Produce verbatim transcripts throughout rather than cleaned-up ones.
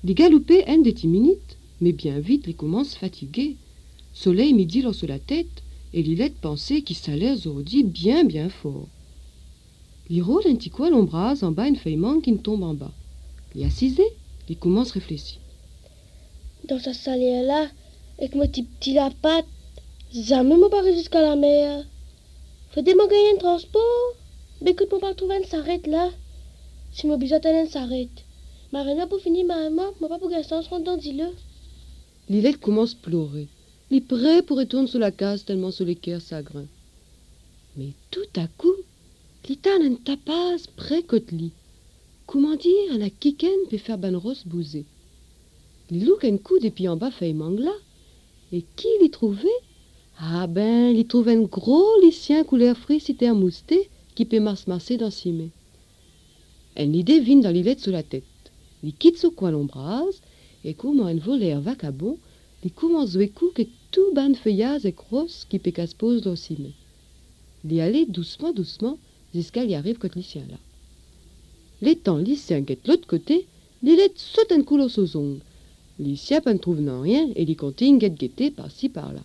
Les galopait un des dix minutes, mais bien vite, les commence fatigués. Soleil midi lance la tête, et Lilette pensait qu'il s'allait aujourd'hui bien bien fort. Il rôle un petit coin l'ombrase en bas une feuille mangue qui ne tombe en bas. Il y a cisé, il commence réfléchir. Dans sa salière-là, avec mon petit petit la patte, jamais m'en parle jusqu'à la mer. Faudrait m'en gagner un transport. Mais écoute, mon pas trouver une s'arrête là. Si mon besoin d'aller une s'arrête. Ma reine pour finir ma maman, mon pas pour gagner un transport, dis-le. Lilette commence à pleurer. Il est prêt pour retourner sur la case tellement sur les cœurs sagrin. Mais tout à coup, l'itane une tapase près côté lit. Comment dire, un a kiken peut faire ban rosse bouser. Il look un coup depuis en bas feuille mangla. Et qui l'y trouvait? Ah ben, il trouve un gros lycien couleur frit cité un mousté qui peut marcher dans ses mains. Une idée vient dans Lilette sous la tête. Il quitte ce coin l'ombrase et comment un voleur vacabon, il commence à jouer coup que tout ban feuillage et crosse qui peut qu'à se pose dans ses mains. Il y allait doucement, doucement, jusqu'à y arrive côté lycien là. L'étant lycien guette l'autre côté, Lilette saute un coup aux ongles. Lycien ne trouve non rien et il continue guette guetter par-ci par-là.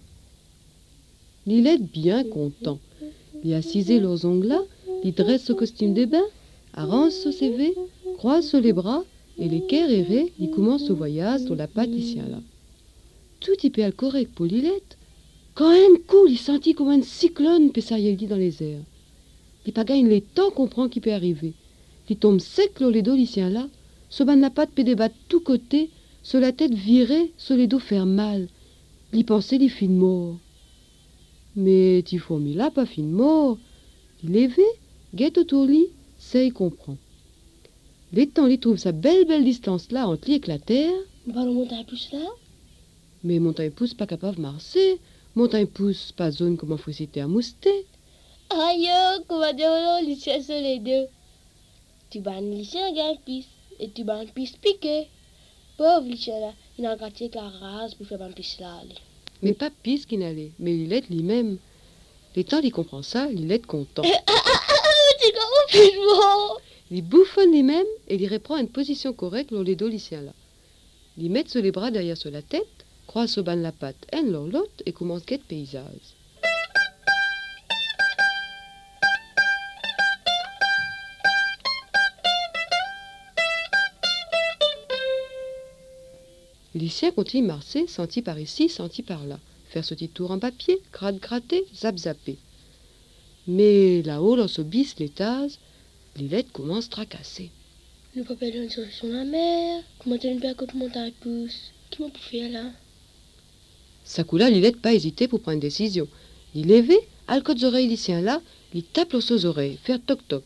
Lilette bien content. Il a cisé leurs ongles là, il dresse ce costume de bain, arrange ce C V, croise sur les bras et les cœurs errés, il commence ce voyage sur la patte lycien là. Tout y peut correct pour Lilette. Quand un coup, il sentit comme un cyclone peut s'arriver dans les airs. Il pas gagne les temps qu'on prend qui peut arriver. Il tombe sec sur les dos lycien là, se ban la patte peut débattre tout côté, sur la tête virée, sur les dos faire mal. Il pensait les fins mort. Mais tu fourmis là, pas fin mort. Il levé, guette autour lit, ça y comprend. L'étang il trouve sa belle belle distance là entre lui et la terre. On va le monter un pouce là. Mais montagne pousse pas capable de marcher. Montagne pousse pas zone comme faut citer à mousté. Aïe, comment dire non, lycée sur les deux. Tu vas un lycée gagne piste et tu vas une piste piquée. Pauvre lycée là, il a gâté avec la race pour faire une piste là. Mais pas piste qu'il n'allait, mais Lilette lui-même. L'étang il comprend ça, Lilette content. Tu comprends? Il bouffonne lui-même et il reprend une position correcte dans les dos lycéens là. Il met sur les bras derrière sur la tête, croise au ban la patte, un lors l'autre et commence guette paysage. Le lycéen continue à marcher, senti par ici, senti par là. Faire ce petit tour en papier, gratte gratter, zap zapper. Mais là-haut, dans ce bis l'étage, Lilette commence à tracasser. Le papa est sur sur la mer. Comment tu ne peux pas monter un pouce? Qui m'a pu faire là? Ça coup là, Lilette pas hésité pour prendre une décision. Il levé, à le côté oreilles lycéen là, il tape aux oreilles, faire toc toc.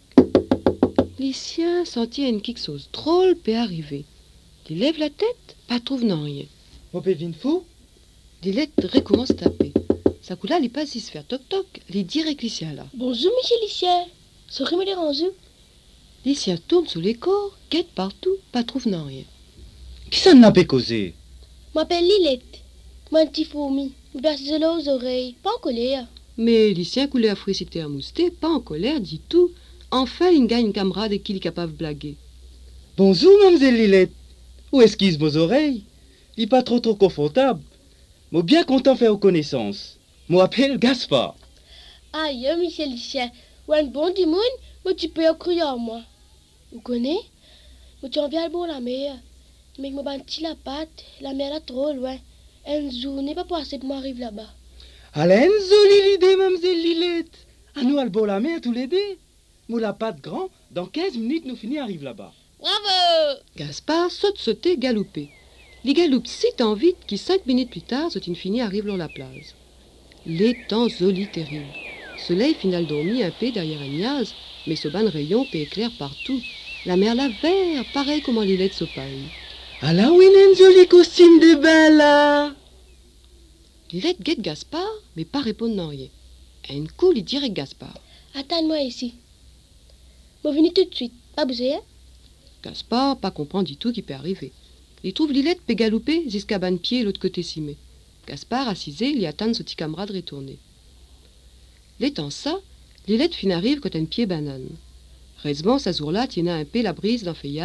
Lycéen sentit une quelque chose drôle peut arriver. Il lève la tête, pas trouve non rien. Mon pévin fou? Lilette recommence à taper. Ça coup là, il pas si se faire toc toc, il direct lycéen là. Bonjour, monsieur lycéen. Sorry, me déranger. Lycéen tourne sur les corps, guette partout, pas trouve non rien. Qui ça n'a pas causé? Je m'appelle Lilette. Moi, un petit fourmi. Je berce de l'eau aux oreilles. Pas en colère. Mais lycéen coulait à friciter à mousté, pas en colère, dit tout. Enfin, il gagne une camarade et qu'il est capable de blaguer. Bonjour, mademoiselle Lilette. Où esquisse vos oreilles? Il pas trop trop confortable. Moi bien content de faire connaissance. Moi appelle Gaspard. Aïe, monsieur lycéen. Ou un bon du monde, mais tu peux en crier en moi. Vous connaissez? Mais tu en viens bon la mer. Mais je me bâtis la patte. La mer là trop loin. Un jour n'est pas passé pour m'arriver là-bas. Allez, une jolie idée, mademoiselle Lilette. À nous, albo la mer tous les deux. Moi la patte grand. Dans quinze minutes, nous finissons arrive là-bas. Bravo! Gaspard saute, sauter, galoper. Il galoupe si tant vite qu'il cinq minutes plus tard, c'est une finie arrive sur la plage. Les temps joli terrible. Soleil final dormi un peu derrière un niaz, mais ce ban rayon peut éclair partout. La mer la vert, pareil comme en Lilette se palme. Ah là, oui, un joli costume de bain là. Lilette guette Gaspard, mais pas répondre non rien. Un coup, il dirait Gaspard. Attends-moi ici. Moi, venez tout de suite. Pas bouger, hein? Gaspard, pas comprendre du tout qui peut arriver. Il trouve Lilette peut galouper jusqu'à ban pied l'autre côté cimé. Gaspard, assisé, il y attend ce petit camarade retourné. L'étant ça, Lilette fin arrive quand un pied banane. Heureusement, sa jour-là, tiena un peu la brise d'un feuillage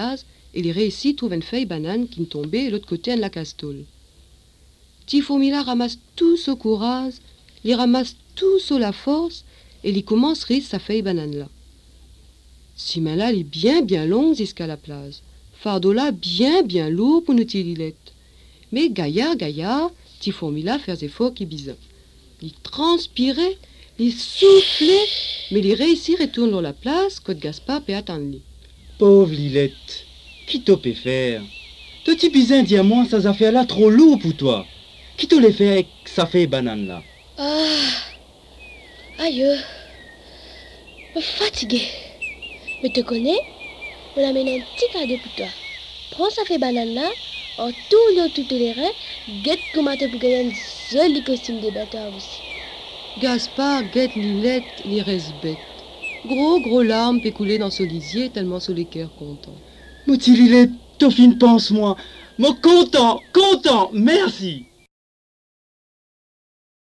et il réussit trouve une feuille banane qui tombait de l'autre côté de la castole. Petit fourmila ramasse tout ce courage, il ramasse tout sur la force et il commence à rire sa feuille banane là. Si main là, elle est bien bien longue jusqu'à la place. Fardeau là bien bien lourd pour nous Lilette. Mais gaillard, gaillard, petit fourmila fait des efforts qui bisent. Il transpirait, il soufflait, mais il réussit à retourner dans la place quand Gaspard peut attendre. Pauvre Lilette, qui t'as pu faire? Toi, petit bisin, dis à moi, ces affaires-là trop lourd pour toi. Qui t'a les fait avec sa feuille banane là? Ah, aïe, me fatigué. Mais te connais? On amène un petit cadeau pour toi. Prends sa feuille banane là, en tournant tout les reins, guette comment tu peux gagner un joli costume de bâtard aussi. Gaspard guette Lilette, il reste bête. Gros gros larmes peut couler dans ce lisier tellement sur les cœurs content. Mon petit Lilette, t'as fait une pense-moi. Moi content, content, merci.